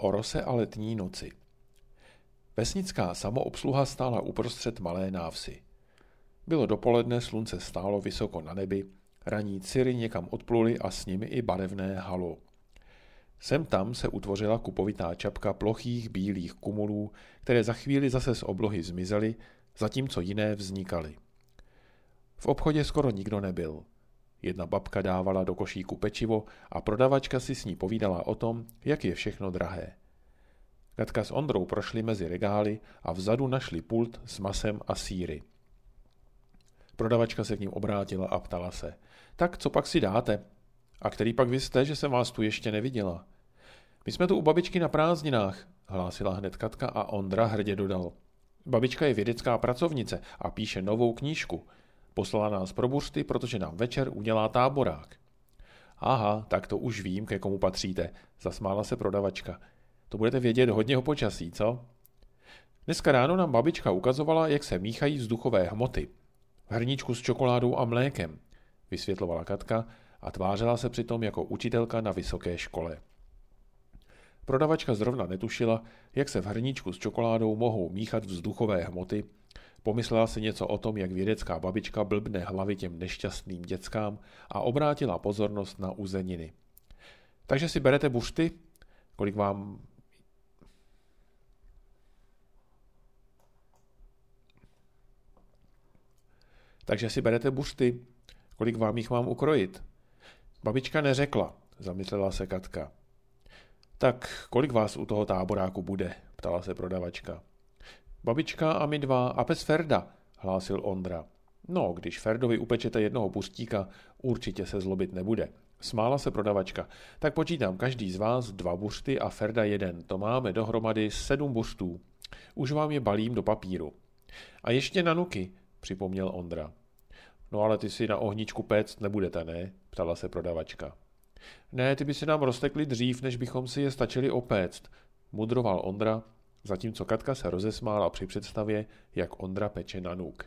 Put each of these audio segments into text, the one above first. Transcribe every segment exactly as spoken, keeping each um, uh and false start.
O rose a letní noci. Vesnická samoobsluha stála uprostřed malé návsi. Bylo dopoledne, slunce stálo vysoko na nebi, raní ciry někam odpluly a s nimi i barevné halo. Sem tam se utvořila kupovitá čapka plochých bílých kumulů, které za chvíli zase z oblohy zmizely, zatímco jiné vznikaly. V obchodě skoro nikdo nebyl. Jedna babka dávala do košíku pečivo a prodavačka si s ní povídala o tom, jak je všechno drahé. Katka s Ondrou prošli mezi regály a vzadu našli pult s masem a sýry. Prodavačka se k ním obrátila a ptala se: tak co pak si dáte? A který pak vy jste, že jsem vás tu ještě neviděla? My jsme tu u babičky na prázdninách, hlásila hned Katka a Ondra hrdě dodal: babička je vědecká pracovnice a píše novou knížku. Poslala nás pro buřty, protože nám večer udělá táborák. Aha, tak to už vím, ke komu patříte, zasmála se prodavačka. To budete vědět hodně o počasí, co? Dneska ráno nám babička ukazovala, jak se míchají vzduchové hmoty. V hrníčku s čokoládou a mlékem, vysvětlovala Katka a tvářila se přitom jako učitelka na vysoké škole. Prodavačka zrovna netušila, jak se v hrníčku s čokoládou mohou míchat vzduchové hmoty. Pomyslela si něco o tom, jak vědecká babička blbne hlavy těm nešťastným děckám a obrátila pozornost na uzeniny. Takže si berete buřty? Kolik vám... Takže si berete buřty? Kolik vám jich mám ukrojit? Babička neřekla, zamyslela se Katka. Tak kolik vás u toho táboráku bude? Ptala se prodavačka. Babička a my dva a pes Ferda, hlásil Ondra. No, když Ferdovi upečete jednoho buřtíka, určitě se zlobit nebude. Smála se prodavačka. Tak počítám každý z vás dva buřty a Ferda jeden. To máme dohromady sedm buřtů. Už vám je balím do papíru. A ještě na nuky, připomněl Ondra. No ale ty si na ohničku péct nebudete, ne? Ptala se prodavačka. Ne, ty by si nám roztekly dřív, než bychom si je stačili opéct, mudroval Ondra, zatímco Katka se rozesmála při představě, jak Ondra peče na nuk.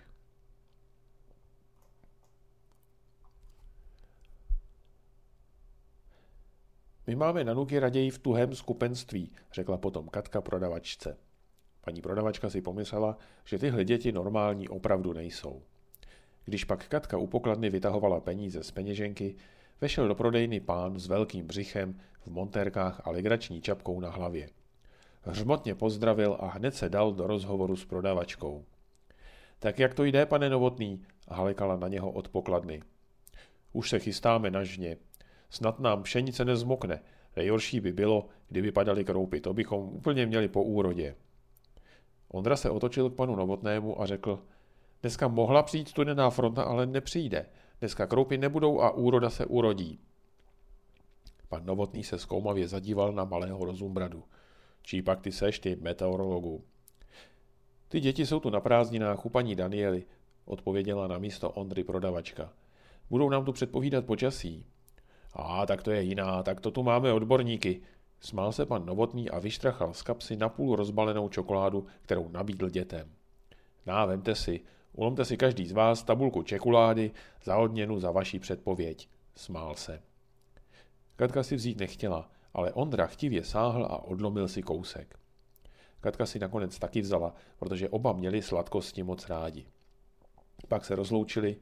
My máme nanuky raději v tuhém skupenství, řekla potom Katka prodavačce. Paní prodavačka si pomyslela, že tyhle děti normální opravdu nejsou. Když pak Katka u pokladny vytahovala peníze z peněženky, vešel do prodejny pán s velkým břichem, v montérkách a legrační čapkou na hlavě. Hřmotně pozdravil a hned se dal do rozhovoru s prodavačkou. Tak jak to jde, pane Novotný? Halekala na něho od pokladny. Už se chystáme na žně. Snad nám pšenice nezmokne. Nejhorší by bylo, kdyby padaly kroupy. To bychom úplně měli po úrodě. Ondra se otočil k panu Novotnému a řekl: dneska mohla přijít studená fronta, ale nepřijde. Dneska kroupy nebudou a úroda se urodí. Pan Novotný se zkoumavě zadíval na malého Rozumbradu. Čí pak ty seš, ty meteorologu? Ty děti jsou tu na prázdninách u paní Daniely, odpověděla na místo Ondry prodavačka. Budou nám tu předpovídat počasí. A tak to je jiná, tak to tu máme odborníky. Smál se pan Novotný a vyštrachal z kapsy napůl rozbalenou čokoládu, kterou nabídl dětem. Ná, vemte si, ulomte si každý z vás tabulku čokolády za odměnu za vaši předpověď. Smál se. Katka si vzít nechtěla, ale Ondra chtivě sáhl a odlomil si kousek. Katka si nakonec taky vzala, protože oba měli sladkosti moc rádi. Pak se rozloučili.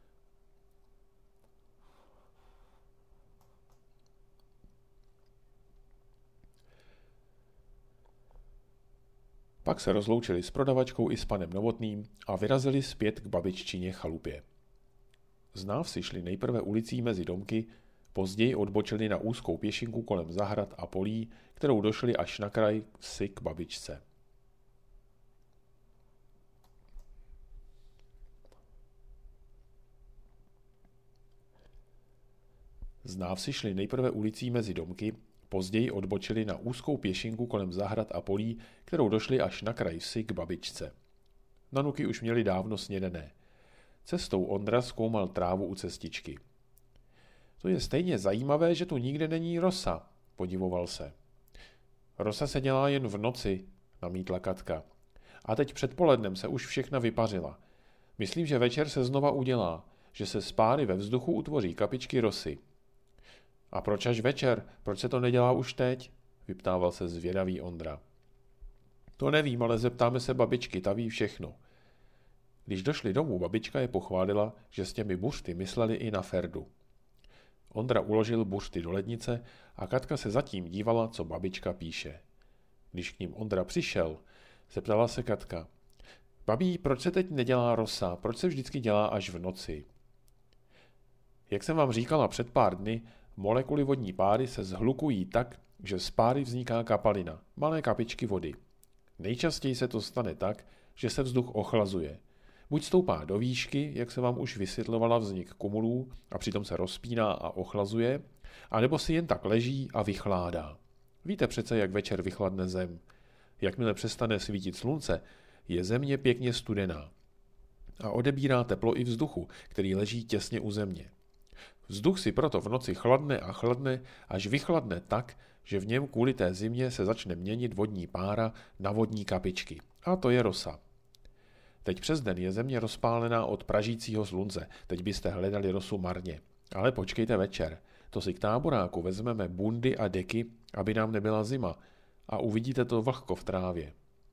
Pak se rozloučili s prodavačkou i s panem Novotným a vyrazili zpět k babiččině chalupě. Z návsi šli nejprve ulicí mezi domky, později odbočili na úzkou pěšinku kolem zahrad a polí, kterou došli až na kraj vsi k babičce. Z návsi šli nejprve ulicí mezi domky, později odbočili na úzkou pěšinku kolem zahrad a polí, kterou došli až na kraj vsi k babičce. Nanuky už měli dávno snědené. Cestou Ondra zkoumal trávu u cestičky. To je stejně zajímavé, že tu nikde není rosa, podivoval se. Rosa se dělá jen v noci, namítla Katka. A teď předpolednem se už všechna vypařila. Myslím, že večer se znova udělá, že se z páry ve vzduchu utvoří kapičky rosy. A proč až večer? Proč se to nedělá už teď? vyptával se zvědavý Ondra. To nevím, ale zeptáme se babičky, ta ví všechno. Když došli domů, babička je pochválila, že s těmi buřty mysleli i na Ferdu. Ondra uložil buřty do lednice a Katka se zatím dívala, co babička píše. Když k ním Ondra přišel, zeptala se Katka. Babí, proč se teď nedělá rosa, proč se vždycky dělá až v noci? Jak jsem vám říkala před pár dny, molekuly vodní páry se zhlukují tak, že z páry vzniká kapalina, malé kapičky vody. Nejčastěji se to stane tak, že se vzduch ochlazuje. Buď stoupá do výšky, jak se vám už vysvětlovala vznik kumulů, a přitom se rozpíná a ochlazuje, anebo si jen tak leží a vychládá. Víte přece, jak večer vychladne zem. Jakmile přestane svítit slunce, je země pěkně studená a odebírá teplo i vzduchu, který leží těsně u země. Vzduch si proto v noci chladne a chladne, až vychladne tak, že v něm kvůli té zimě se začne měnit vodní pára na vodní kapičky. A to je rosa. Teď přes den je země rozpálená od pražícího slunce, teď byste hledali rosu marně. Ale počkejte večer, to si k táboráku vezmeme bundy a deky, aby nám nebyla zima, a uvidíte to vlhko v trávě.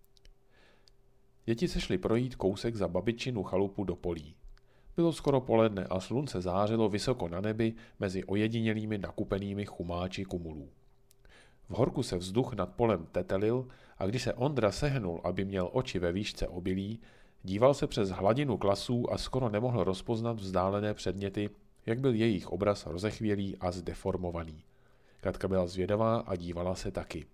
Děti se šly projít kousek za babičinu chalupu do polí. Bylo skoro poledne a slunce zářilo vysoko na nebi mezi ojedinělými nakupenými chumáči kumulů. V horku se vzduch nad polem tetelil a když se Ondra sehnul, aby měl oči ve výšce obilí, díval se přes hladinu klasů a skoro nemohl rozpoznat vzdálené předměty, jak byl jejich obraz rozechvělý a zdeformovaný. Katka byla zvědavá a dívala se taky.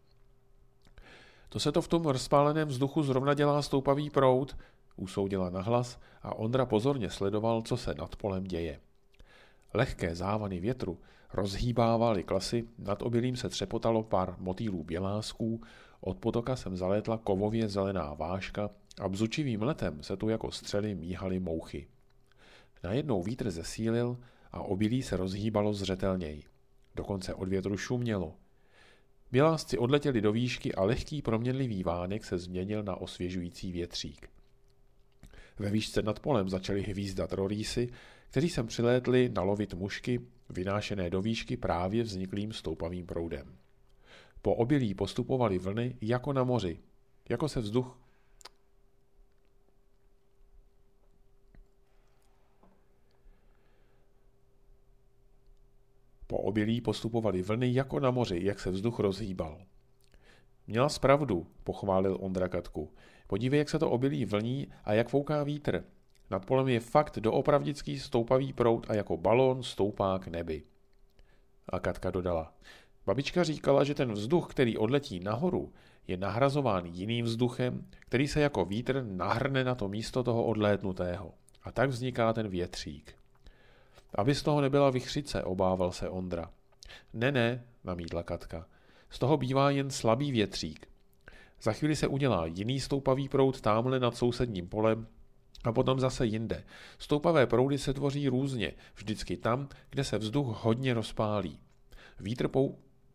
To se to v tom rozpáleném vzduchu zrovna dělá stoupavý proud, usoudila nahlas a Ondra pozorně sledoval, co se nad polem děje. Lehké závany větru rozhýbávaly klasy, nad obilím se třepotalo pár motýlů bělásků, od potoka sem zalétla kovově zelená váška a bzučivým letem se tu jako střely míhaly mouchy. Najednou vítr zesílil a obilí se rozhýbalo zřetelněji. Dokonce od větru šumělo. Bělásci odletěli do výšky a lehký proměnlivý vánek se změnil na osvěžující větřík. Ve výšce nad polem začaly hvízdat rorýsy, kteří sem přilétli nalovit mušky, vynášené do výšky právě vzniklým stoupavým proudem. Po obilí postupovaly vlny jako na moři, jako se vzduch Po obilí postupovaly vlny jako na moři, jak se vzduch rozhýbal. Měla zpravdu, pochválil Ondra Katku. Podívej, jak se to obilí vlní a jak fouká vítr. Nad polem je fakt doopravdický stoupavý proud a jako balón stoupá k nebi. A Katka dodala. Babička říkala, že ten vzduch, který odletí nahoru, je nahrazován jiným vzduchem, který se jako vítr nahrne na to místo toho odlétnutého. A tak vzniká ten větřík. Aby z toho nebyla vichřice, obával se Ondra. Ne, ne, namítla Katka. Z toho bývá jen slabý větřík. Za chvíli se udělá jiný stoupavý proud támhle nad sousedním polem a potom zase jinde. Stoupavé proudy se tvoří různě, vždycky tam, kde se vzduch hodně rozpálí. Vítr pou...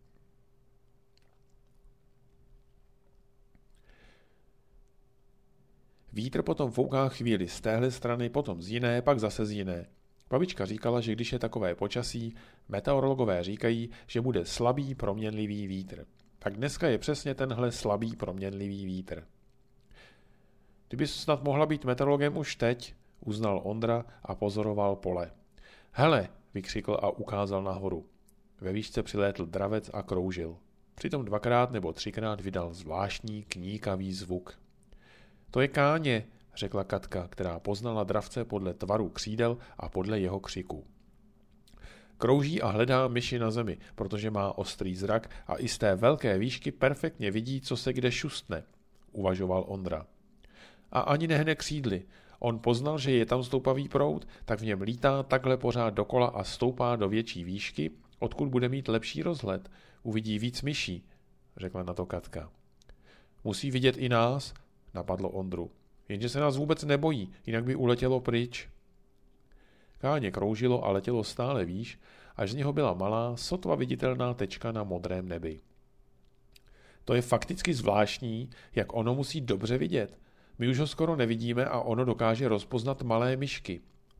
Vítr potom fouká chvíli z téhle strany, potom z jiné, pak zase z jiné. Babička říkala, že když je takové počasí, meteorologové říkají, že bude slabý proměnlivý vítr. Tak dneska je přesně tenhle slabý proměnlivý vítr. Ty bys snad mohla být meteorologem už teď, uznal Ondra a pozoroval pole. Hele, vykřikl a ukázal nahoru. Ve výšce přilétl dravec a kroužil. Přitom dvakrát nebo třikrát vydal zvláštní kníkavý zvuk. To je Káně, řekla Katka, která poznala dravce podle tvaru křídel a podle jeho křiku. Krouží a hledá myši na zemi, protože má ostrý zrak a i z té velké výšky perfektně vidí, co se kde šustne, uvažoval Ondra. A ani nehne křídly. On poznal, že je tam stoupavý proud, tak v něm lítá takhle pořád dokola a stoupá do větší výšky, odkud bude mít lepší rozhled. Uvidí víc myší, řekla na to Katka. Musí vidět i nás, napadlo Ondru. Jenže se nás vůbec nebojí, jinak by uletělo pryč. Káně kroužilo a letělo stále výš, až z něho byla malá, sotva viditelná tečka na modrém nebi. To je fakticky zvláštní, jak ono musí dobře vidět. My už ho skoro nevidíme a ono dokáže rozpoznat malé myšky,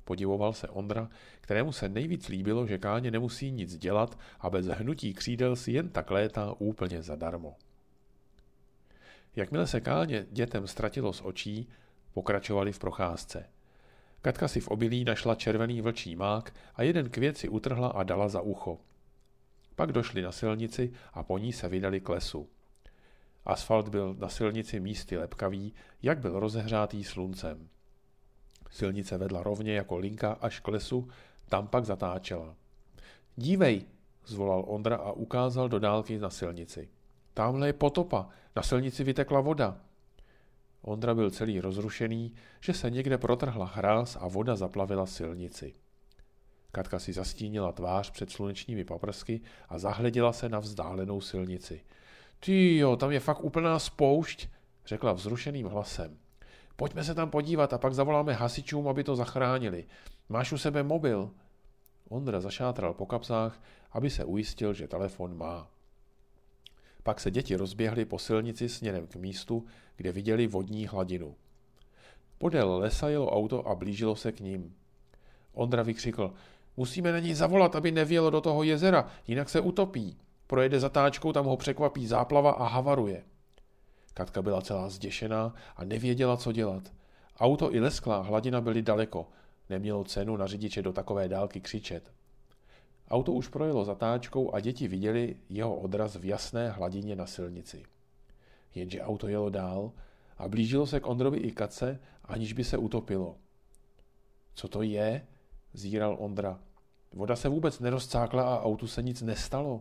Podivoval se Ondra, kterému se nejvíc líbilo, že Káně nemusí nic dělat a bez hnutí křídel si jen tak létá úplně zadarmo. Jakmile se Káně dětem ztratilo z očí, pokračovali v procházce. Katka si v obilí našla červený vlčí mák a jeden květ si utrhla a dala za ucho. Pak došli na silnici a po ní se vydali k lesu. Asfalt byl na silnici místy lepkavý, jak byl rozehřátý sluncem. Silnice vedla rovně jako linka až k lesu, tam pak zatáčela. Dívej, zvolal Ondra a ukázal do dálky na silnici. Támhle je potopa, na silnici vytekla voda. Ondra byl celý rozrušený, že se někde protrhla hráz a voda zaplavila silnici. Katka si zastínila tvář před slunečními paprsky a zahleděla se na vzdálenou silnici. Tyjo, tam je fakt úplná spoušť, řekla vzrušeným hlasem. Pojďme se tam podívat a pak zavoláme hasičům, aby to zachránili. Máš u sebe mobil? Ondra zašátral po kapsách, aby se ujistil, že telefon má. Pak se děti rozběhly po silnici směrem k místu, kde viděli vodní hladinu. Podél lesa jelo auto a blížilo se k ním. Ondra vykřikl, musíme na něj zavolat, aby nevělo do toho jezera, jinak se utopí. Projede zatáčkou, tam ho překvapí záplava a havaruje. Katka byla celá zděšená a nevěděla, co dělat. Auto i lesklá hladina byly daleko. Nemělo cenu na řidiče do takové dálky křičet. Auto už projelo zatáčkou a děti viděli jeho odraz v jasné hladině na silnici. Jenže auto jelo dál a blížilo se k Ondrovi i Katce, aniž by se utopilo. Co to je? Zíral Ondra. Voda se vůbec nerozcákla a autu se nic nestalo.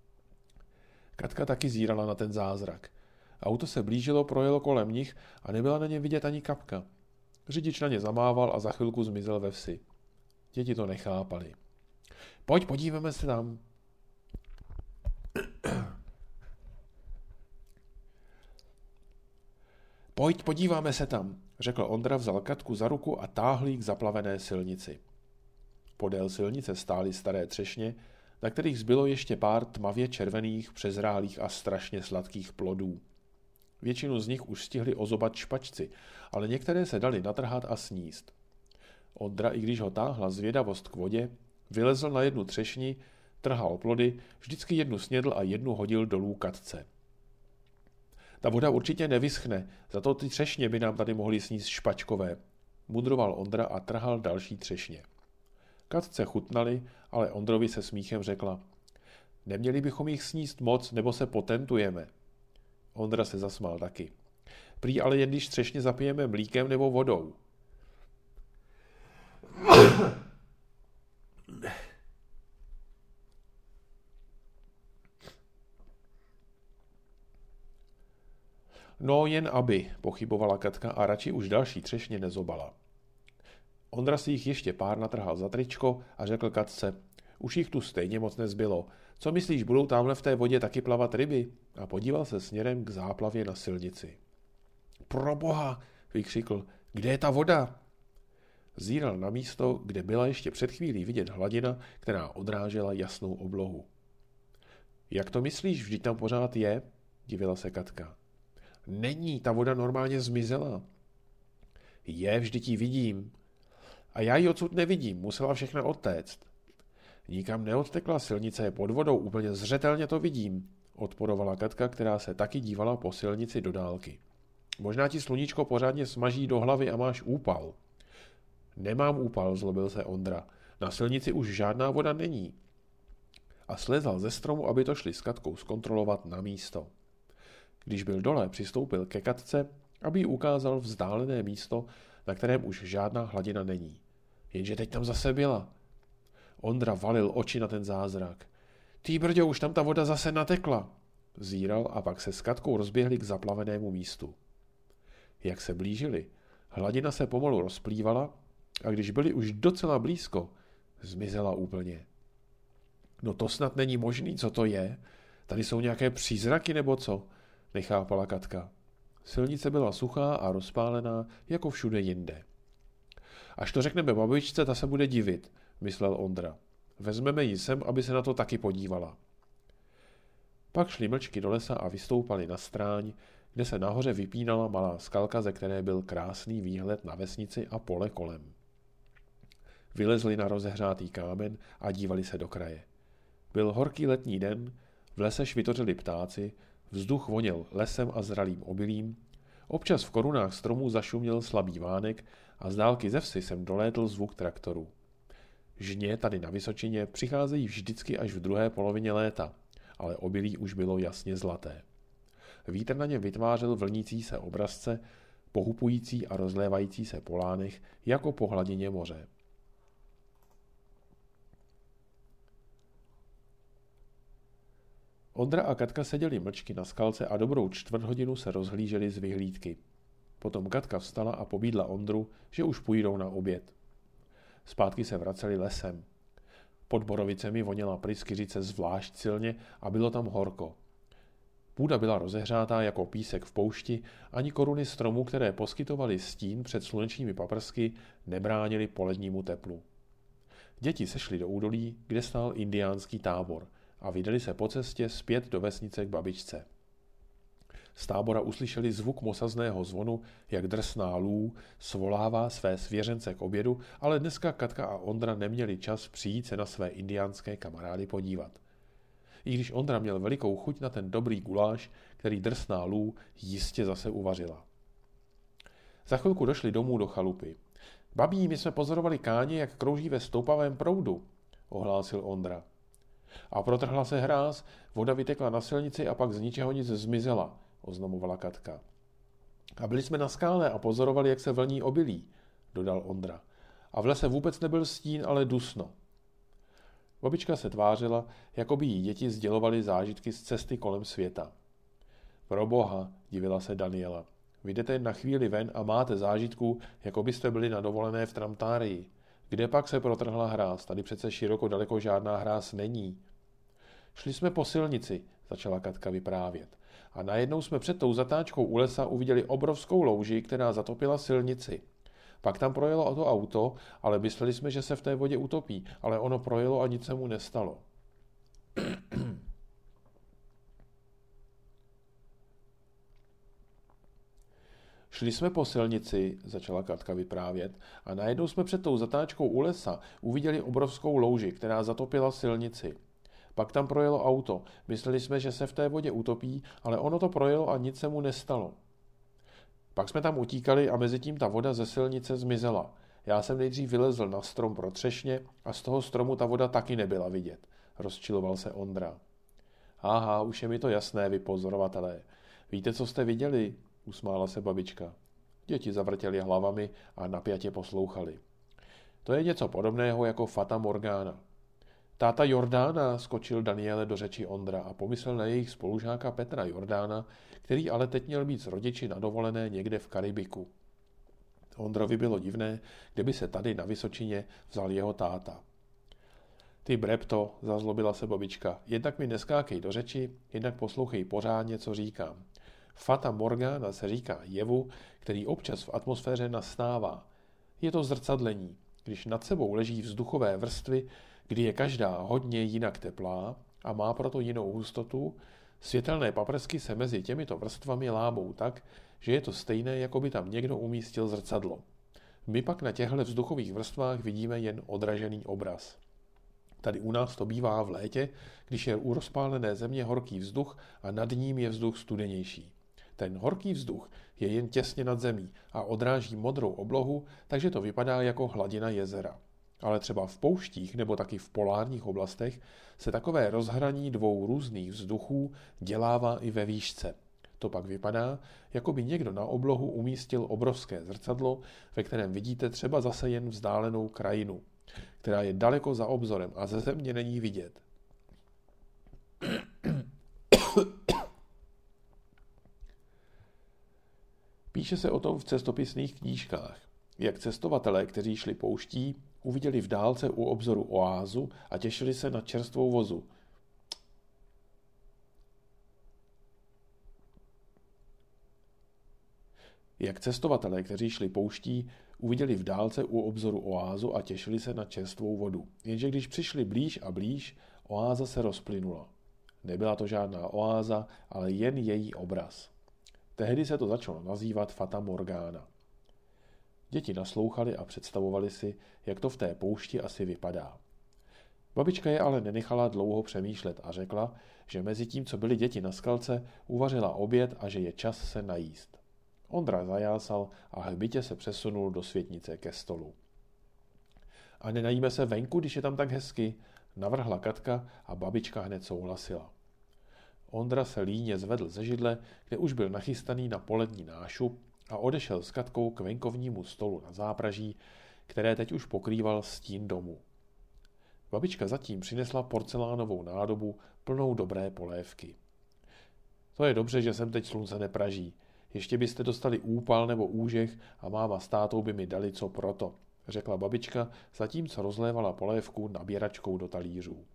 Katka taky zírala na ten zázrak. Auto se blížilo, projelo kolem nich a nebyla na něm vidět ani kapka. Řidič na ně zamával a za chvilku zmizel ve vsi. Děti to nechápali. Pojď, podíváme se tam. Pojď, podíváme se tam, řekl Ondra, vzal Katku za ruku a táhl jí k zaplavené silnici. Podél silnice stály staré třešně, na kterých zbylo ještě pár tmavě červených, přezrálých a strašně sladkých plodů. Většinu z nich už stihli ozobat špačci, ale některé se dali natrhat a sníst. Ondra, i když ho táhla zvědavost k vodě, vylezl na jednu třešni, trhal plody, vždycky jednu snědl a jednu hodil dolů Katce. Ta voda určitě nevyschne, za to ty třešně by nám tady mohly sníst špačkové, mudroval Ondra a trhal další třešně. Katce chutnali, ale Ondrovi se smíchem řekla, neměli bychom jich sníst moc, nebo se potentujeme. Ondra se zasmál taky. Prý ale jen když třešně zapijeme mlíkem nebo vodou. No jen aby, pochybovala Katka a radši už další třešně nezobala. Ondra si jich ještě pár natrhal za tričko a řekl Katce, už jich tu stejně moc nezbylo. Co myslíš, budou tamhle v té vodě taky plavat ryby? A podíval se směrem k záplavě na silnici. Proboha, vykřikl, kde je ta voda? Zíral na místo, kde byla ještě před chvílí vidět hladina, která odrážela jasnou oblohu. Jak to myslíš, vždyť tam pořád je? Divila se Katka. Není, ta voda normálně zmizela. Je, vždyť ji vidím. A já ji odsud nevidím, musela všechna odtéct. Nikam neodtekla, silnice je pod vodou, úplně zřetelně to vidím, odporovala Katka, která se taky dívala po silnici do dálky. Možná ti sluníčko pořádně smaží do hlavy a máš úpal. Nemám úpal, zlobil se Ondra. Na silnici už žádná voda není. A slezal ze stromu, aby to šli s Katkou zkontrolovat na místo. Když byl dole, přistoupil ke Katce, aby jí ukázal vzdálené místo, na kterém už žádná hladina není. Jenže teď tam zase byla. Ondra valil oči na ten zázrak. Ty brďo, už tam ta voda zase natekla. Zíral a pak se s Katkou rozběhli k zaplavenému místu. Jak se blížili, hladina se pomalu rozplývala a když byli už docela blízko, zmizela úplně. No to snad není možný, co to je? Tady jsou nějaké přízraky nebo co? Nechápala Katka. Silnice byla suchá a rozpálená, jako všude jinde. Až to řekneme babičce, ta se bude divit, myslel Ondra. Vezmeme ji sem, aby se na to taky podívala. Pak šli mlčky do lesa a vystoupali na stráň, kde se nahoře vypínala malá skalka, ze které byl krásný výhled na vesnici a pole kolem. Vylezli na rozehřátý kámen a dívali se do kraje. Byl horký letní den, v lese švitořili ptáci, vzduch voněl lesem a zralým obilím, občas v korunách stromů zašuměl slabý vánek a z dálky ze vsi sem dolétl zvuk traktoru. Žně tady na Vysočině přicházejí vždycky až v druhé polovině léta, ale obilí už bylo jasně zlaté. Vítr na něm vytvářel vlnící se obrazce, pohupující a rozlévající se po lánech jako po hladině moře. Ondra a Katka seděli mlčky na skalce a dobrou čtvrt hodinu se rozhlíželi z vyhlídky. Potom Katka vstala a pobídla Ondru, že už půjdou na oběd. Zpátky se vraceli lesem. Pod borovicemi voněla pryskyřice zvlášť silně a bylo tam horko. Půda byla rozehřátá jako písek v poušti, ani koruny stromů, které poskytovaly stín před slunečními paprsky, nebránily polednímu teplu. Děti sešly do údolí, kde stál indiánský tábor, a vydali se po cestě zpět do vesnice k babičce. Z tábora uslyšeli zvuk mosazného zvonu, jak drsná lů svolává své svěřence k obědu, ale dneska Katka a Ondra neměli čas přijít se na své indiánské kamarády podívat. I když Ondra měl velikou chuť na ten dobrý guláš, který drsná lů jistě zase uvařila. Za chvilku došli domů do chalupy. Babí, my jsme pozorovali káně, jak krouží ve stoupavém proudu, ohlásil Ondra. A protrhla se hráz, voda vytekla na silnici a pak z ničeho nic zmizela, oznamovala Katka. A byli jsme na skále a pozorovali, jak se vlní obilí, dodal Ondra. A v lese vůbec nebyl stín, ale dusno. Babička se tvářila, jako by jí děti sdělovaly zážitky z cesty kolem světa. Proboha, divila se Daniela. Vy jdete na chvíli ven a máte zážitků, jako byste byli na dovolené v Tramtárii. Kde pak se protrhla hráz? Tady přece široko daleko žádná hráz není. Šli jsme po silnici, začala Katka vyprávět. A najednou jsme před tou zatáčkou u lesa uviděli obrovskou louži, která zatopila silnici. Pak tam projelo to auto, ale mysleli jsme, že se v té vodě utopí, ale ono projelo a nic se mu nestalo. Šli jsme po silnici, začala Katka vyprávět, a najednou jsme před tou zatáčkou u lesa uviděli obrovskou louži, která zatopila silnici. Pak tam projelo auto, mysleli jsme, že se v té vodě utopí, ale ono to projelo a nic se mu nestalo. Pak jsme tam utíkali a mezi tím ta voda ze silnice zmizela. Já jsem nejdřív vylezl na strom pro třešně a z toho stromu ta voda taky nebyla vidět, rozčiloval se Ondra. Aha, už je mi to jasné, vy pozorovatelé. Víte, co jste viděli? Usmála se babička. Děti zavrtěly hlavami a napjatě poslouchali. To je něco podobného jako Fata Morgana. Táta Jordána, skočil Daniele do řeči Ondra a pomyslel na jejich spolužáka Petra Jordána, který ale teď měl být s rodiči na dovolené někde v Karibiku. Ondrovi bylo divné, kdyby se tady na Vysočině vzal jeho táta. Ty brepto, zazlobila se babička, jednak mi neskákej do řeči, jednak poslouchej pořádně, co říkám. Fata Morgana se říká jevu, který občas v atmosféře nastává. Je to zrcadlení, když nad sebou leží vzduchové vrstvy, kdy je každá hodně jinak teplá a má proto jinou hustotu, světelné paprsky se mezi těmito vrstvami lábou tak, že je to stejné, jako by tam někdo umístil zrcadlo. My pak na těchto vzduchových vrstvách vidíme jen odražený obraz. Tady u nás to bývá v létě, když je u rozpálené země horký vzduch a nad ním je vzduch studenější. Ten horký vzduch je jen těsně nad zemí a odráží modrou oblohu, takže to vypadá jako hladina jezera. Ale třeba v pouštích nebo taky v polárních oblastech se takové rozhraní dvou různých vzduchů dělává i ve výšce. To pak vypadá, jako by někdo na oblohu umístil obrovské zrcadlo, ve kterém vidíte třeba zase jen vzdálenou krajinu, která je daleko za obzorem a ze země není vidět. Píše se o tom v cestopisných knížkách, jak cestovatelé, kteří šli pouští, uviděli v dálce u obzoru oázu a těšili se na čerstvou vozu. Jak cestovatelé, kteří šli pouští, uviděli v dálce u obzoru oázu a těšili se na čerstvou vodu. Jenže když přišli blíž a blíž, oáza se rozplynula. Nebyla to žádná oáza, ale jen její obraz. Tehdy se to začalo nazývat Fata Morgana. Děti naslouchali a představovali si, jak to v té poušti asi vypadá. Babička je ale nenechala dlouho přemýšlet a řekla, že mezi tím, co byly děti na skalce, uvařila oběd a že je čas se najíst. Ondra zajásal a hbitě se přesunul do světnice ke stolu. A nenajíme se venku, když je tam tak hezky, navrhla Katka a babička hned souhlasila. Ondra se líně zvedl ze židle, kde už byl nachystaný na polední nášup a odešel s Katkou k venkovnímu stolu na zápraží, které teď už pokrýval stín domu. Babička zatím přinesla porcelánovou nádobu plnou dobré polévky. To je dobře, že sem teď slunce nepraží. Ještě byste dostali úpal nebo úžeh a máma s tátou by mi dali co proto, řekla babička, zatímco rozlévala polévku nabíračkou do talířů.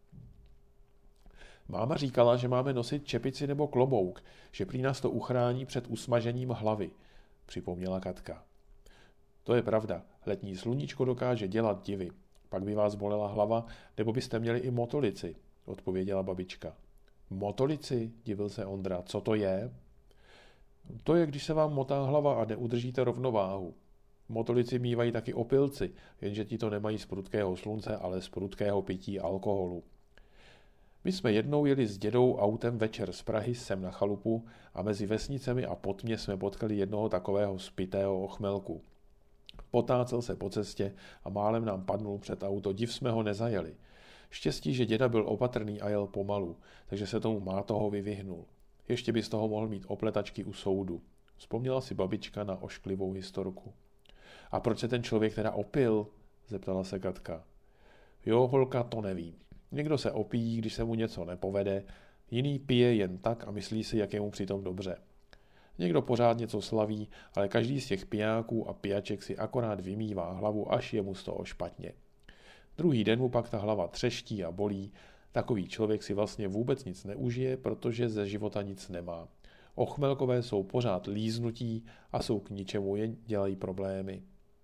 Máma říkala, že máme nosit čepici nebo klobouk, že prý nás to uchrání před usmažením hlavy, připomněla Katka. To je pravda, letní sluníčko dokáže dělat divy. Pak by vás bolela hlava, nebo byste měli i motolici, odpověděla babička. Motolici, divil se Ondra, co to je? To je, když se vám motá hlava a neudržíte rovnováhu. Motolici mívají taky opilci, jenže ti to nemají z prudkého slunce, ale z prudkého pití alkoholu. My jsme jednou jeli s dědou autem večer z Prahy sem na chalupu a mezi vesnicemi a po tmě jsme potkali jednoho takového spitého ochmelku. Potácel se po cestě a málem nám padnul před auto, div jsme ho nezajeli. Štěstí, že děda byl opatrný a jel pomalu, takže se tomu mátohovi vyhnul. Ještě by z toho mohl mít opletačky u soudu. Vzpomněla si babička na ošklivou historku. A proč se ten člověk teda opil? Zeptala se Katka. Jo, holka, to nevím. Někdo se opíjí, když se mu něco nepovede, jiný pije jen tak a myslí si, jak je mu přitom dobře. Někdo pořád něco slaví, ale každý z těch pijáků a pijaček si akorát vymývá hlavu, až je mu z toho špatně. Druhý den mu pak ta hlava třeští a bolí. Takový člověk si vlastně vůbec nic neužije, protože ze života nic nemá. Ochmelkové jsou pořád líznutí a jsou k ničemu, jen dělají problémy.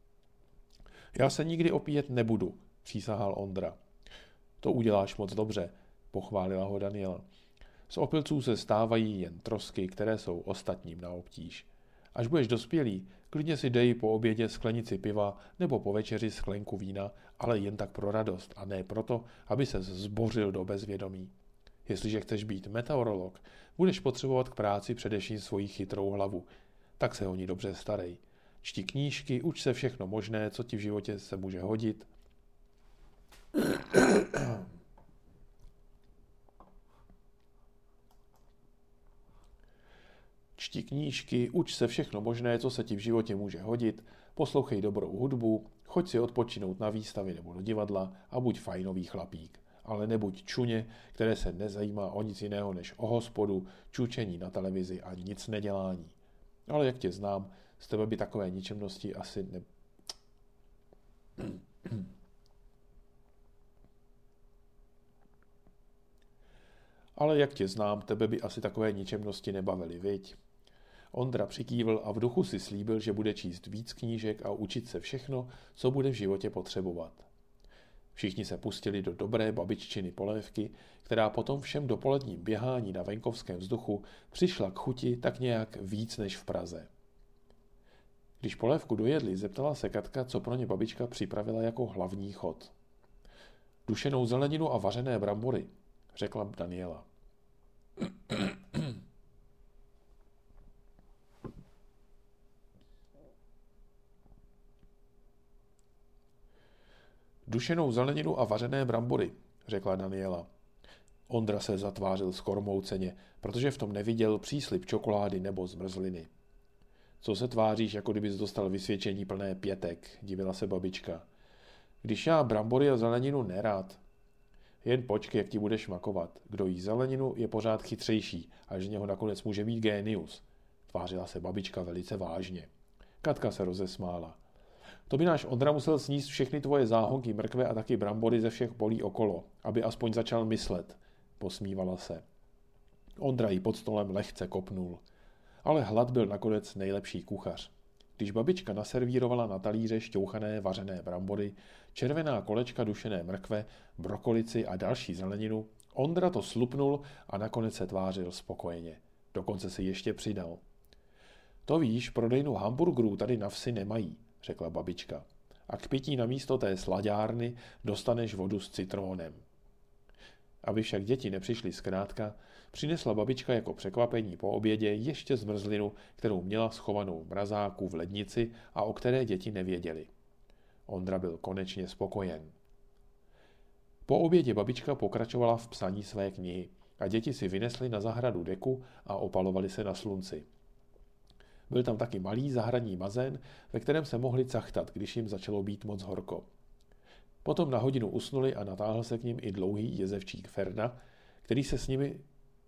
Já se nikdy opíjet nebudu, přísahal Ondra. To uděláš moc dobře, pochválila ho Daniela. Z opilců se stávají jen trosky, které jsou ostatním na obtíž. Až budeš dospělý, klidně si dej po obědě sklenici piva nebo po večeři sklenku vína, ale jen tak pro radost a ne proto, aby ses zbořil do bezvědomí. Jestliže chceš být meteorolog, budeš potřebovat k práci především svoji chytrou hlavu. Tak se o ní dobře starej. Čti knížky, uč se všechno možné, co ti v životě se může hodit. Čti knížky, uč se všechno možné, co se ti v životě může hodit, poslouchej dobrou hudbu, choď si odpočinout na výstavy nebo do divadla a buď fajnový chlapík. Ale nebuď čuně, které se nezajímá o nic jiného než o hospodu, čučení na televizi a nic nedělání. Ale jak tě znám, z tebe by takové ničemnosti asi ne... Ale jak tě znám, tebe by asi takové ničemnosti nebavily, viď? Ondra přikývl a v duchu si slíbil, že bude číst víc knížek a učit se všechno, co bude v životě potřebovat. Všichni se pustili do dobré babiččiny polévky, která potom všem dopoledním běhání na venkovském vzduchu přišla k chuti tak nějak víc než v Praze. Když polévku dojedli, zeptala se Katka, co pro ně babička připravila jako hlavní chod. Dušenou zeleninu a vařené brambory, řekla Daniela. Dušenou zeleninu a vařené brambory, řekla Daniela. Ondra se zatvářil skormouceně, protože v tom neviděl příslib čokolády nebo zmrzliny. Co se tváříš, jako kdybys dostal vysvědčení plné pětek, divila se babička. Když já brambory a zeleninu nerád. Jen počkej, jak ti budeš makovat. Kdo jí zeleninu, je pořád chytřejší, až z něho nakonec může být génius. Tvářila se babička velice vážně. Katka se rozesmála. To by náš Ondra musel sníst všechny tvoje záhonky mrkve a taky brambory ze všech polí okolo, aby aspoň začal myslet, posmívala se. Ondra ji pod stolem lehce kopnul. Ale hlad byl nakonec nejlepší kuchař. Když babička naservírovala na talíře šťouchané vařené brambory, červená kolečka dušené mrkve, brokolici a další zeleninu, Ondra to slupnul a nakonec se tvářil spokojeně. Dokonce si ještě přidal. To víš, prodejnu hamburgerů tady na vsi nemají, řekla babička. A k pití na místo té slaďárny dostaneš vodu s citronem. Aby však děti nepřišly zkrátka, přinesla babička jako překvapení po obědě ještě zmrzlinu, kterou měla schovanou v mrazáku v lednici a o které děti nevěděly. Ondra byl konečně spokojen. Po obědě babička pokračovala v psaní své knihy a děti si vynesly na zahradu deku a opalovali se na slunci. Byl tam taky malý zahradní bazén, ve kterém se mohli cachtat, když jim začalo být moc horko. Potom na hodinu usnuli a natáhl se k nim i dlouhý jezevčík Ferna, který se s nimi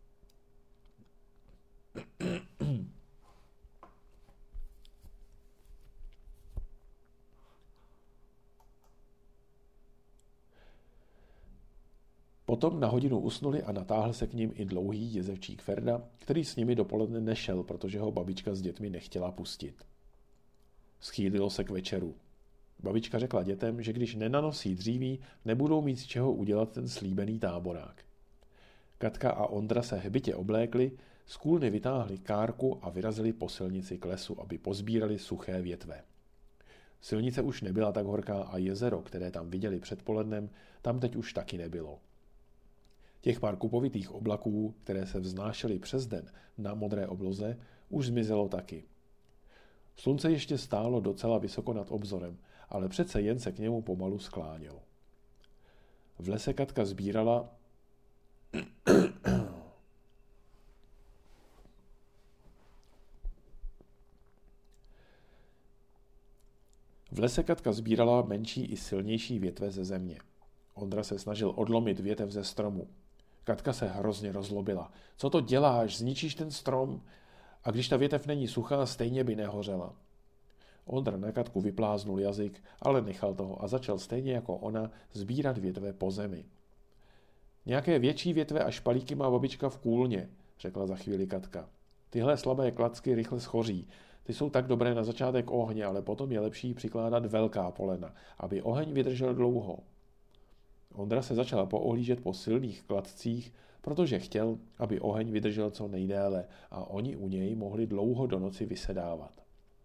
Potom na hodinu usnuli a natáhl se k ním i dlouhý jezevčík Ferda, který s nimi dopoledne nešel, protože ho babička s dětmi nechtěla pustit. Schýlilo se k večeru. Babička řekla dětem, že když nenanosí dříví, nebudou mít z čeho udělat ten slíbený táborák. Katka a Ondra se hbitě oblékli, z kůlny vytáhli kárku a vyrazili po silnici k lesu, aby pozbírali suché větve. Silnice už nebyla tak horká a jezero, které tam viděli předpolednem, tam teď už taky nebylo. Těch pár kupovitých oblaků, které se vznášely přes den na modré obloze, už zmizelo taky. Slunce ještě stálo docela vysoko nad obzorem, ale přece jen se k němu pomalu sklánělo. V lese Katka sbírala V lese Katka sbírala menší i silnější větve ze země. Ondra se snažil odlomit větev ze stromu. Katka se hrozně rozlobila. Co to děláš? Zničíš ten strom? A když ta větev není suchá, stejně by nehořela. Ondra na Katku vypláznul jazyk, ale nechal toho a začal stejně jako ona sbírat větve po zemi. Nějaké větší větve a špalíky má babička v kůlně, řekla za chvíli Katka. Tyhle slabé klacky rychle schoří. Ty jsou tak dobré na začátek ohně, ale potom je lepší přikládat velká polena, aby oheň vydržel dlouho. Ondra se začala poohlížet po silných kladcích, protože chtěl, aby oheň vydržel co nejdéle a oni u něj mohli dlouho do noci vysedávat.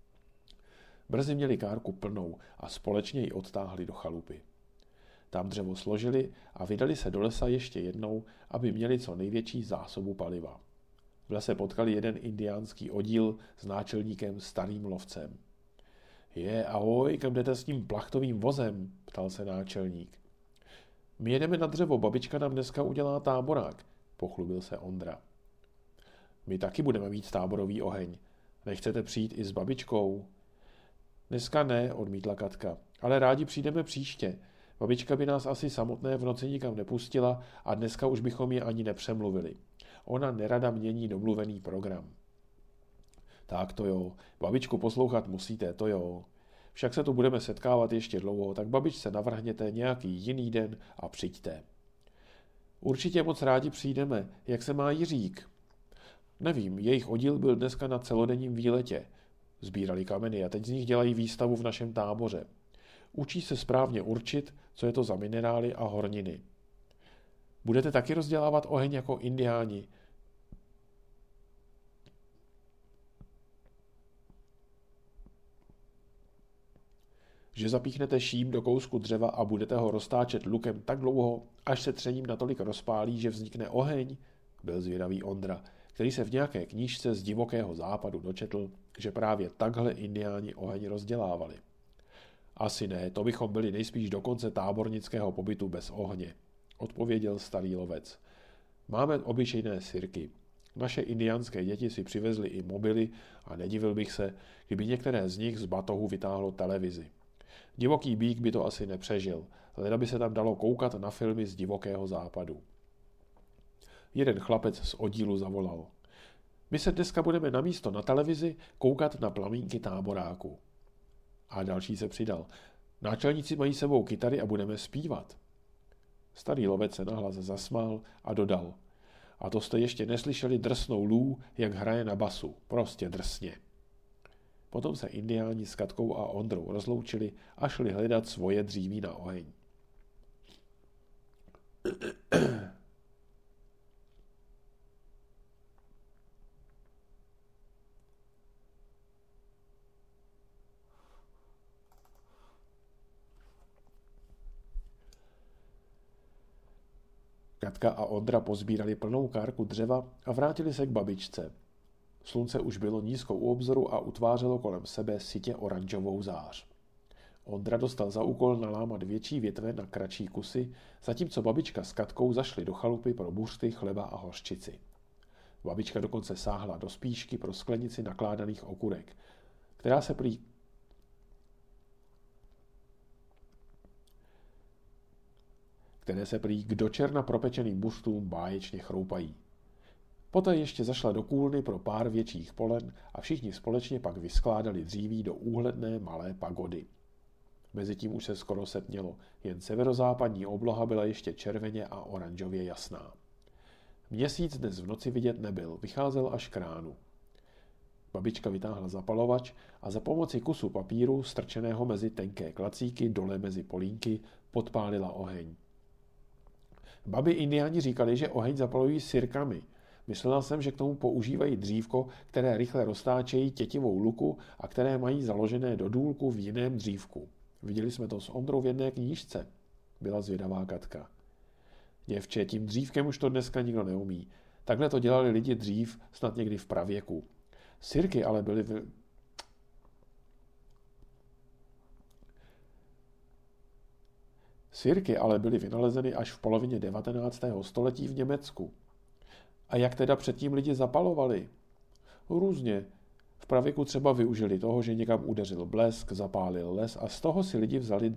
Brzy měli kárku plnou a společně ji odtáhli do chalupy. Tam dřevo složili a vydali se do lesa ještě jednou, aby měli co největší zásobu paliva. V lese potkali jeden indiánský oddíl s náčelníkem Starým lovcem. Je, ahoj, kam jdete s tím plachtovým vozem? Ptal se náčelník. My jedeme na dřevo, babička nám dneska udělá táborák, pochlubil se Ondra. My taky budeme mít táborový oheň. Nechcete přijít i s babičkou? Dneska ne, odmítla Katka, ale rádi přijdeme příště. Babička by nás asi samotné v noci nikam nepustila a dneska už bychom je ani nepřemluvili. Ona nerada mění domluvený program. Tak to jo, babičku poslouchat musíte, to jo. Však se tu budeme setkávat ještě dlouho, tak babičce navrhněte nějaký jiný den a přijďte. Určitě moc rádi přijdeme, jak se má Jiřík. Nevím, jejich oddíl byl dneska na celodenním výletě. Sbírali kameny a teď z nich dělají výstavu v našem táboře. Učí se správně určit, co je to za minerály a horniny. Budete taky rozdělávat oheň jako indiáni. Že zapíchnete ším do kousku dřeva a budete ho roztáčet lukem tak dlouho, až se třením natolik rozpálí, že vznikne oheň, byl zvědavý Ondra, který se v nějaké knížce z divokého západu dočetl, že právě takhle indiáni oheň rozdělávali. Asi ne, to bychom byli nejspíš do konce tábornického pobytu bez ohně, odpověděl starý lovec. Máme obyčejné sirky. Naše indiánské děti si přivezly i mobily a nedivil bych se, kdyby některé z nich z batohu vytáhlo televizi. Divoký býk by to asi nepřežil, leda by se tam dalo koukat na filmy z divokého západu. Jeden chlapec z oddílu zavolal. My se dneska budeme namísto na televizi koukat na plamínky táboráku. A další se přidal. Náčelníci mají sebou kytary a budeme zpívat. Starý lovec se nahlas zasmál a dodal. A to jste ještě neslyšeli drsnou Lou, jak hraje na basu. Prostě drsně. Potom se indiáni s Katkou a Ondrou rozloučili a šli hledat svoje dříví na oheň. Katka a Ondra pozbírali plnou kárku dřeva a vrátili se k babičce. Slunce už bylo nízko u obzoru a utvářelo kolem sebe sytě oranžovou zář. Ondra dostal za úkol nalámat větší větve na kratší kusy, zatímco babička s Katkou zašli do chalupy pro buřty, chleba a hořčici. Babička dokonce sáhla do spíšky pro sklenici nakládaných okurek, která se prý které se prý k dočerna propečeným buřtům báječně chroupají. Poté ještě zašla do kůlny pro pár větších polen a všichni společně pak vyskládali dříví do úhledné malé pagody. Mezitím už se skoro setmělo, jen severozápadní obloha byla ještě červeně a oranžově jasná. Měsíc dnes v noci vidět nebyl, vycházel až k ránu. Babička vytáhla zapalovač a za pomoci kusu papíru, strčeného mezi tenké klacíky dole mezi polínky, podpálila oheň. Babi indiáni říkali, že oheň zapalují sirkami. Myslela jsem, že k tomu používají dřívko, které rychle roztáčejí tětivou luku a které mají založené do důlku v jiném dřívku. Viděli jsme to s Ondrou v jedné knížce. Byla zvědavá Katka. Děvče, tím dřívkem už to dneska nikdo neumí. Takhle to dělali lidi dřív, snad někdy v pravěku. Sirky ale byly... V... Sirky ale byly vynalezeny až v polovině devatenáctého století v Německu. A jak teda předtím lidi zapalovali? Různě. V pravěku třeba využili toho, že někam udeřil blesk, zapálil les a z toho si lidi vzali...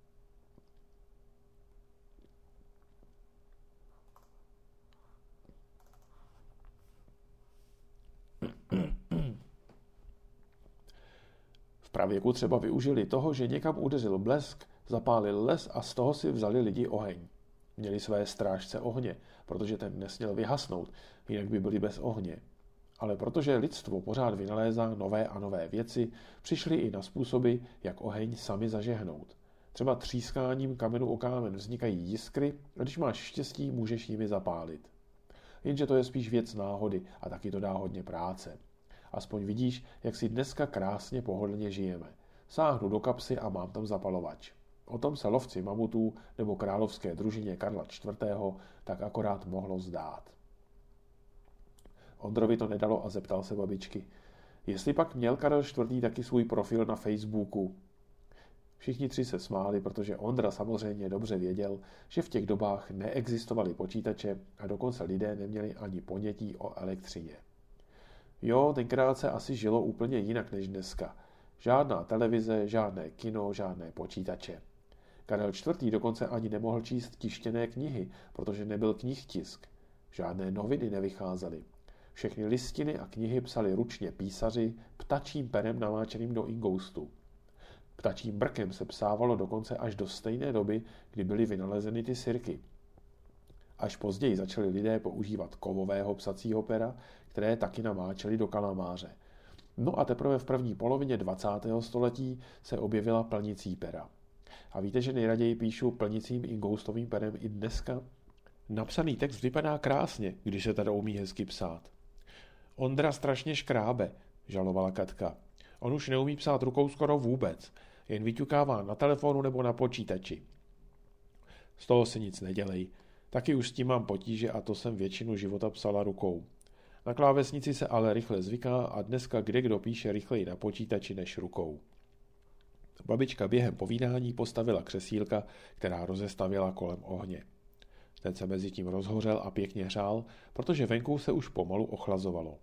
V pravěku třeba využili toho, že někam udeřil blesk, zapálil les a z toho si vzali lidi oheň. Měli své strážce ohně, protože ten nesměl vyhasnout, jinak by byli bez ohně. Ale protože lidstvo pořád vynalézá nové a nové věci, přišli i na způsoby, jak oheň sami zažehnout. Třeba třískáním kamenu o kámen vznikají jiskry a když máš štěstí, můžeš jimi zapálit. Jenže to je spíš věc náhody a taky to dá hodně práce. Aspoň vidíš, jak si dneska krásně pohodlně žijeme. Sáhnu do kapsy a mám tam zapalovač. O tom se lovci mamutů nebo královské družině Karla čtvrtého tak akorát mohlo zdát. Ondrovi to nedalo a zeptal se babičky, jestli pak měl Karel čtvrtý taky svůj profil na Facebooku. Všichni tři se smáli, protože Ondra samozřejmě dobře věděl, že v těch dobách neexistovaly počítače a dokonce lidé neměli ani ponětí o elektřině. Jo, tenkrát se asi žilo úplně jinak než dneska. Žádná televize, žádné kino, žádné počítače. Karel čtvrtý dokonce ani nemohl číst tištěné knihy, protože nebyl knihtisk. Žádné noviny nevycházely. Všechny listiny a knihy psali ručně písaři ptačím perem namáčeným do ingoustu. Ptačím brkem se psávalo dokonce až do stejné doby, kdy byly vynalezeny ty sirky. Až později začali lidé používat kovového psacího pera, které taky namáčeli do kalamáře. No a teprve v první polovině dvacátého století se objevila plnicí pera. A víte, že nejraději píšu plnicím ingoustovým perem i dneska? Napsaný text vypadá krásně, když se teda umí hezky psát. Ondra strašně škrábe, žalovala Katka. On už neumí psát rukou skoro vůbec, jen vyťukává na telefonu nebo na počítači. Z toho si nic nedělej. Taky už s tím mám potíže a to jsem většinu života psala rukou. Na klávesnici se ale rychle zvyká a dneska kdekdo píše rychleji na počítači než rukou. Babička během povídání postavila křesílka, která rozestavila kolem ohně. Ten se mezi tím rozhořel a pěkně hřál, protože venku se už pomalu ochlazovalo.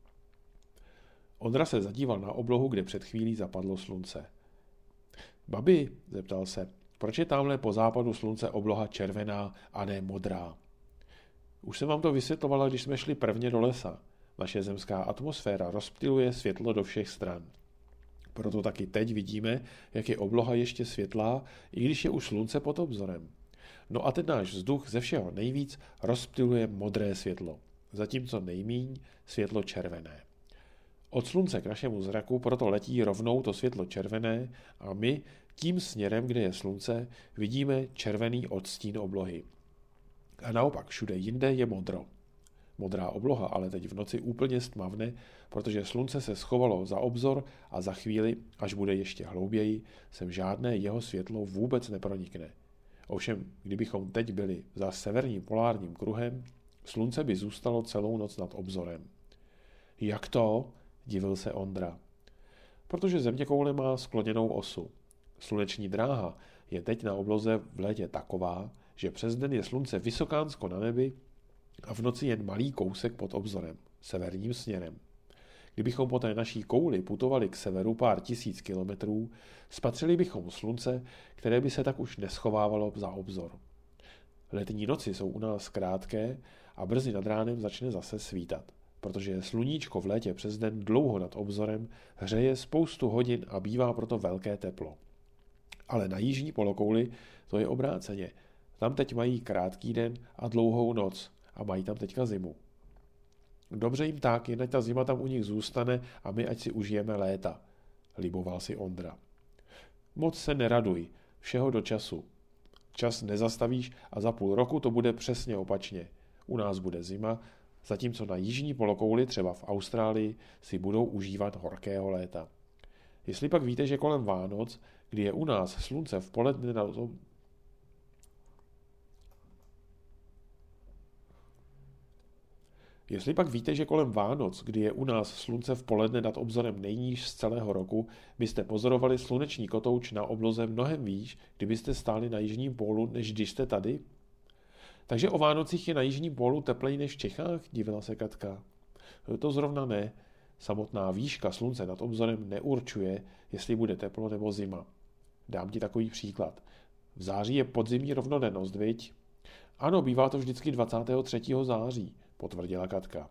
Ondra se zadíval na oblohu, kde před chvílí zapadlo slunce. Babi, zeptal se, proč je tamhle po západu slunce obloha červená a ne modrá? Už jsem vám to vysvětlovala, když jsme šli prvně do lesa. Naše zemská atmosféra rozptyluje světlo do všech stran. Proto taky teď vidíme, jak je obloha ještě světlá, i když je už slunce pod obzorem. No a ten náš vzduch ze všeho nejvíc rozptyluje modré světlo, zatímco nejmíň světlo červené. Od slunce k našemu zraku proto letí rovnou to světlo červené a my tím směrem, kde je slunce, vidíme červený odstín oblohy. A naopak všude jinde je modro. Modrá obloha ale teď v noci úplně stmavne, protože slunce se schovalo za obzor a za chvíli, až bude ještě hlouběji, sem žádné jeho světlo vůbec nepronikne. Ovšem, kdybychom teď byli za severním polárním kruhem, slunce by zůstalo celou noc nad obzorem. Jak to? Divil se Ondra. Protože zeměkoule má skloněnou osu. Sluneční dráha je teď na obloze v létě taková, že přes den je slunce vysokánsko na nebi a v noci jen malý kousek pod obzorem, severním směrem. Kdybychom po té naší kouli putovali k severu pár tisíc kilometrů, spatřili bychom slunce, které by se tak už neschovávalo za obzor. Letní noci jsou u nás krátké a brzy nad ránem začne zase svítat, protože sluníčko v létě přes den dlouho nad obzorem hřeje spoustu hodin a bývá proto velké teplo. Ale na jižní polokouli to je obráceně. Tam teď mají krátký den a dlouhou noc a mají tam teďka zimu. Dobře jim tak, jen ať ta zima tam u nich zůstane a my ať si užijeme léta, liboval si Ondra. Moc se neraduj, všeho do času. Čas nezastavíš a za půl roku to bude přesně opačně. U nás bude zima, zatímco na jižní polokouli, třeba v Austrálii, si budou užívat horkého léta. Jestli pak víte, že kolem Vánoc, kdy je u nás slunce v poledne nad Jestli pak víte, že kolem Vánoc, kdy je u nás slunce v poledne nad obzorem nejníž z celého roku, byste pozorovali sluneční kotouč na obloze mnohem výš, kdybyste stáli na jižním pólu, než když jste tady? Takže o Vánocích je na jižním pólu teplej než v Čechách, divila se Katka. To zrovna ne. Samotná výška slunce nad obzorem neurčuje, jestli bude teplo nebo zima. Dám ti takový příklad. V září je podzimní rovnodennost, viď? Ano, bývá to vždycky dvacátého třetího září, potvrdila Katka.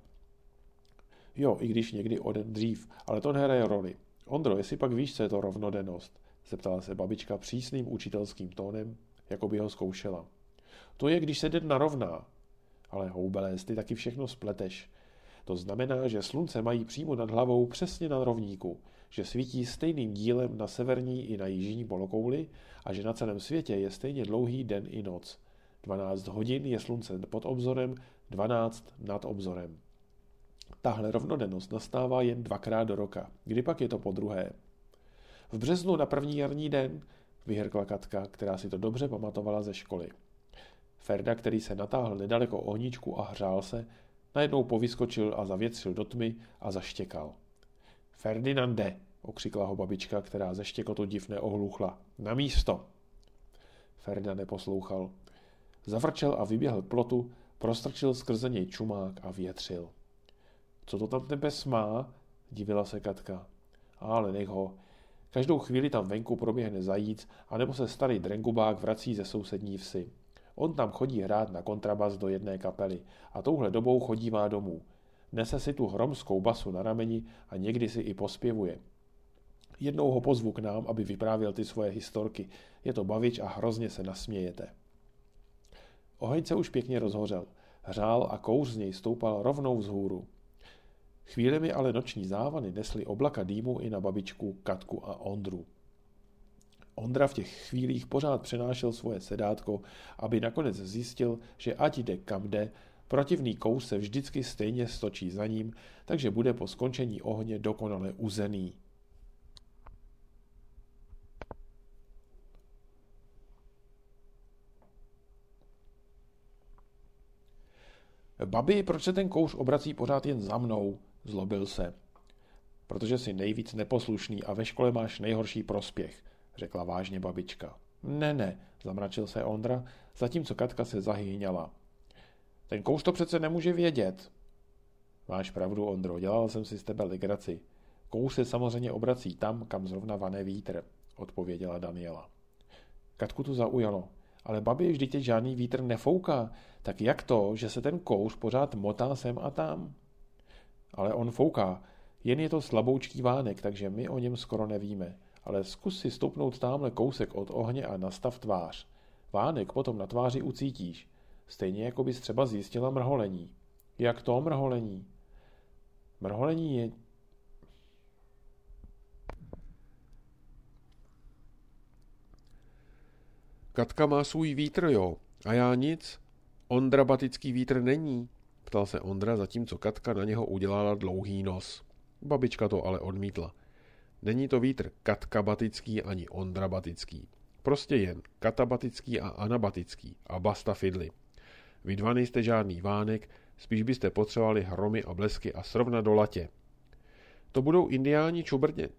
Jo, i když někdy o den dřív, ale to nehraje roli. Ondro, jestli pak víš, co je to rovnodennost? Zeptala se babička přísným učitelským tónem, jako by ho zkoušela. To je, když se den narovná. Ale houbeles, ty taky všechno spleteš. To znamená, že slunce mají přímo nad hlavou přesně na rovníku, že svítí stejným dílem na severní i na jižní polokouli a že na celém světě je stejně dlouhý den i noc. dvanáct hodin je slunce pod obzorem, dvanáct nad obzorem. Tahle rovnodennost nastává jen dvakrát do roka. Kdy pak je to podruhé? V březnu na první jarní den, vyhrkla Katka, která si to dobře pamatovala ze školy. Ferda, který se natáhl nedaleko ohníčku a hřál se, najednou povyskočil a zavětřil do tmy a zaštěkal. Ferdinande, okřikla ho babička, která ze štěkotu div neohluchla. Na místo! Ferda neposlouchal. Zavrčel a vyběhl k plotu, prostrčil skrze něj čumák a větřil. Co to tam tebe smá? Divila se Katka. Ale nech ho. Každou chvíli tam venku proběhne zajíc, anebo se starý drengubák vrací ze sousední vsi. On tam chodí hrát na kontrabas do jedné kapely a touhle dobou chodívá domů. Nese si tu hromskou basu na rameni a někdy si i pospěvuje. Jednou ho pozvu k nám, aby vyprávěl ty svoje historky. Je to bavič a hrozně se nasmějete. Oheň se už pěkně rozhořel. Hřál a kouř z něj stoupal rovnou vzhůru. Chvílemi ale noční závany nesly oblaka dýmu i na babičku, Katku a Ondru. Ondra v těch chvílích pořád přenášel svoje sedátko, aby nakonec zjistil, že ať jde kam jde, protivný kouř se vždycky stejně stočí za ním, takže bude po skončení ohně dokonale uzený. Babi, proč se ten kouř obrací pořád jen za mnou? Zlobil se. Protože jsi nejvíc neposlušný a ve škole máš nejhorší prospěch, řekla vážně babička. Ne, ne, zamračil se Ondra, zatímco Katka se zahýňala. Ten kouř to přece nemůže vědět. Máš pravdu, Ondro, dělal jsem si z tebe legraci. Kouř se samozřejmě obrací tam, kam zrovna vane vítr, odpověděla Daniela. Katku to zaujalo. Ale babi, vždyť teď žádný vítr nefouká, tak jak to, že se ten kouř pořád motá sem a tam? Ale on fouká, jen je to slaboučký vánek, takže my o něm skoro nevíme. Ale zkus si stoupnout támhle kousek od ohně a nastav tvář. Vánek potom na tváři ucítíš, stejně jako bys třeba zjistila mrholení. Jak to mrholení? Mrholení je... Katka má svůj vítr, jo, a já nic. Ondrabatický vítr není, ptal se Ondra, zatímco Katka na něho udělala dlouhý nos. Babička to ale odmítla. Není to vítr katkabatický ani ondrabatický. Prostě jen katabatický a anabatický a basta fidly. Vy dva nejste žádný vánek, spíš byste potřebovali hromy a blesky a srovna do latě. To budou indiáni čubrnět.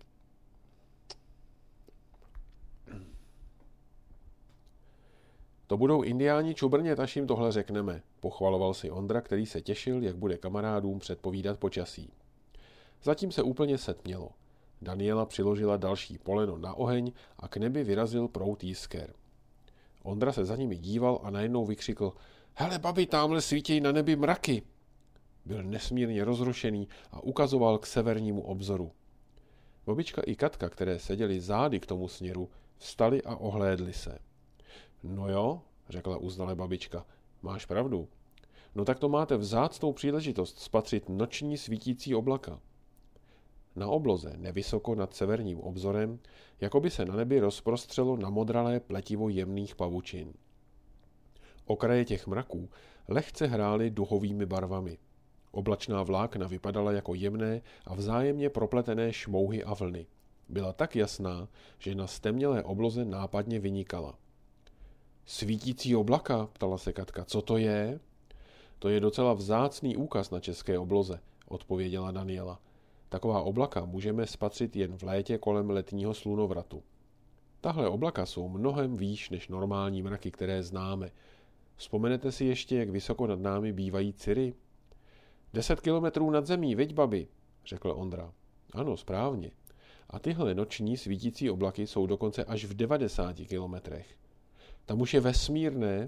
To budou indiáni čubrnět, až jim tohle řekneme, pochvaloval si Ondra, který se těšil, jak bude kamarádům předpovídat počasí. Zatím se úplně setmělo. Daniela přiložila další poleno na oheň a k nebi vyrazil proud jisker. Ondra se za nimi díval a najednou vykřikl: Hele, babi, támhle svítí na nebi mraky. Byl nesmírně rozrušený a ukazoval k severnímu obzoru. Babička i Katka, které seděly zády k tomu směru, vstali a ohlédli se. No jo, řekla uznale babička, máš pravdu. No tak to máte vzácnou příležitost spatřit noční svítící oblaka. Na obloze, nevysoko nad severním obzorem, jako by se na nebi rozprostřelo namodralé pletivo jemných pavučin. Okraje těch mraků lehce hrály duhovými barvami. Oblačná vlákna vypadala jako jemné a vzájemně propletené šmouhy a vlny. Byla tak jasná, že na stemnělé obloze nápadně vynikala. Svítící oblaka, ptala se Katka, co to je? To je docela vzácný úkaz na české obloze, odpověděla Daniela. Taková oblaka můžeme spatřit jen v létě kolem letního slunovratu. Tahle oblaka jsou mnohem výš než normální mraky, které známe. Vzpomenete si ještě, jak vysoko nad námi bývají ciry? Deset kilometrů nad zemí, viď, babi, řekl Ondra. Ano, správně. A tyhle noční svítící oblaky jsou dokonce až v devadesáti kilometrech. Tam už je vesmír, ne?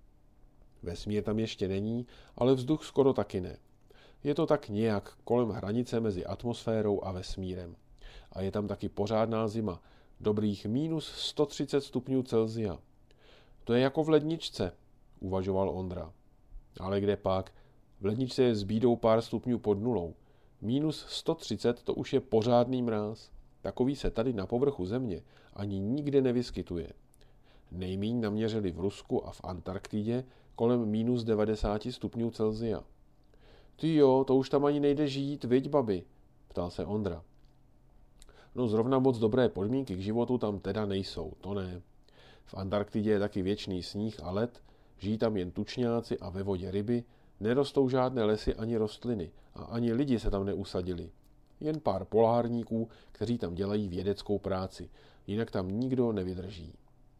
Vesmír tam ještě není, ale vzduch skoro taky ne. Je to tak nějak kolem hranice mezi atmosférou a vesmírem. A je tam taky pořádná zima, dobrých minus sto třicet stupňů Celsia. To je jako v ledničce, uvažoval Ondra. Ale kde pak? V ledničce je s bídou pár stupňů pod nulou. Minus sto třicet to už je pořádný mráz. Takový se tady na povrchu země ani nikde nevyskytuje. Nejmíň naměřili v Rusku a v Antarktidě kolem minus devadesát stupňů Celsia. Ty jo, to už tam ani nejde žít, viď, babi? Ptal se Ondra. No zrovna moc dobré podmínky k životu tam teda nejsou, to ne. V Antarktidě je taky věčný sníh a led, žijí tam jen tučňáci a ve vodě ryby, nerostou žádné lesy ani rostliny a ani lidi se tam neusadili. Jen pár polárníků, kteří tam dělají vědeckou práci, jinak tam nikdo nevydrží.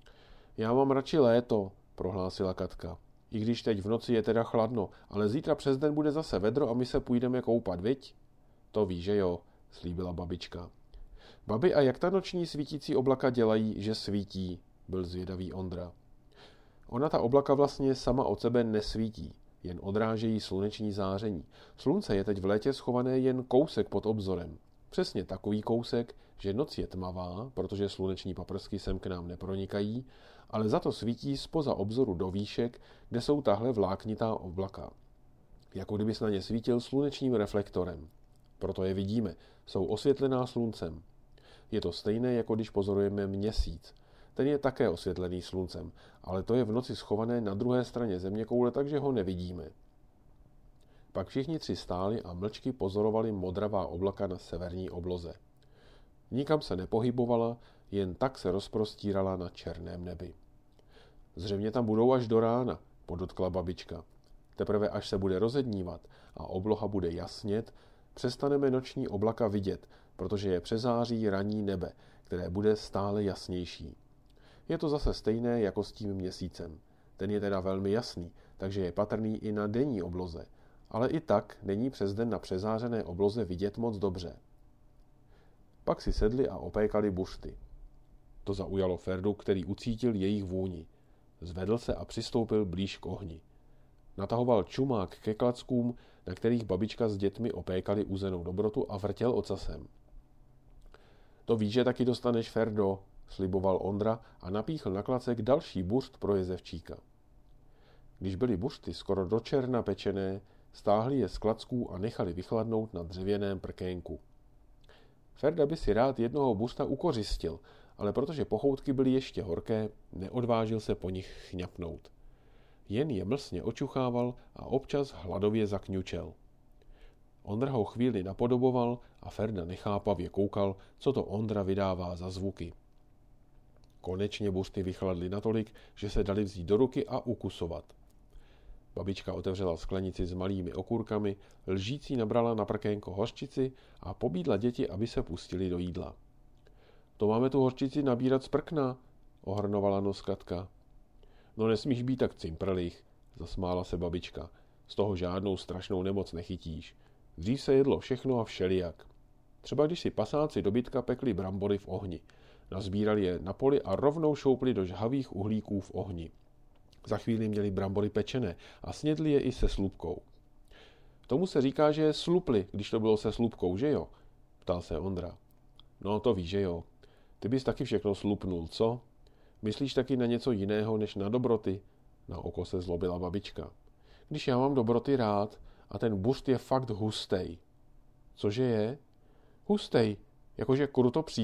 Já mám radši léto, prohlásila Katka. I když teď v noci je teda chladno, ale zítra přes den bude zase vedro a my se půjdeme koupat, viď? To víš, že jo, slíbila babička. Babi, a jak ta noční svítící oblaka dělají, že svítí? Byl zvědavý Ondra. Ona ta oblaka vlastně sama od sebe nesvítí, jen odrážejí sluneční záření. Slunce je teď v létě schované jen kousek pod obzorem. Přesně takový kousek, že noc je tmavá, protože sluneční paprsky sem k nám nepronikají, ale za to svítí zpoza obzoru do výšek, kde jsou tahle vláknitá oblaka. Jako kdyby se na ně svítil slunečním reflektorem. Proto je vidíme, jsou osvětlená sluncem. Je to stejné, jako když pozorujeme měsíc. Ten je také osvětlený sluncem, ale to je v noci schované na druhé straně zeměkoule, takže ho nevidíme. Pak všichni tři stáli a mlčky pozorovali modravá oblaka na severní obloze. Nikam se nepohybovala, jen tak se rozprostírala na černém nebi. Zřejmě tam budou až do rána, podotkla babička. Teprve až se bude rozednívat a obloha bude jasnět, přestaneme noční oblaka vidět, protože je přezáří ranní nebe, které bude stále jasnější. Je to zase stejné jako s tím měsícem. Ten je teda velmi jasný, takže je patrný i na denní obloze, ale i tak není přes den na přezářené obloze vidět moc dobře. Pak si sedli a opékali bušty. To zaujalo Ferdu, který ucítil jejich vůni. Zvedl se a přistoupil blíž k ohni. Natahoval čumák ke klackům, na kterých babička s dětmi opékali uzenou dobrotu a vrtěl ocasem. To víš, že taky dostaneš, Ferdo, sliboval Ondra a napíchl na klacek další buřt pro jezevčíka. Když byly buřty skoro do černa pečené, stáhli je z klacků a nechali vychladnout na dřevěném prkénku. Ferda by si rád jednoho buřta ukořistil, ale protože pochoutky byly ještě horké, neodvážil se po nich chňapnout. Jen je mlsně očuchával a občas hladově zakňučel. Ondra ho chvíli napodoboval a Ferda nechápavě koukal, co to Ondra vydává za zvuky. Konečně buřty vychladly natolik, že se dali vzít do ruky a ukusovat. Babička otevřela sklenici s malými okurkami, lžící nabrala na prkénko hořčici a pobídla děti, aby se pustili do jídla. To máme tu hořčici nabírat z prkna, ohrnovala nos Katka. No nesmíš být tak cimprlich, zasmála se babička. Z toho žádnou strašnou nemoc nechytíš. Dřív se jedlo všechno a všelijak. Třeba když si pasáci dobytka pekli brambory v ohni. Nazbírali je na poli a rovnou šoupli do žhavých uhlíků v ohni. Za chvíli měli brambory pečené a snědli je i se slupkou. Tomu se říká, že je slupli, když to bylo se slupkou, že jo? Ptal se Ondra. No to víš, že jo. Ty bys taky všechno slupnul, co? Myslíš taky na něco jiného, než na dobroty? Na oko se zlobila babička. Když já mám dobroty rád a ten buřt je fakt hustej. Cože je? Hustej, jakože kruto pří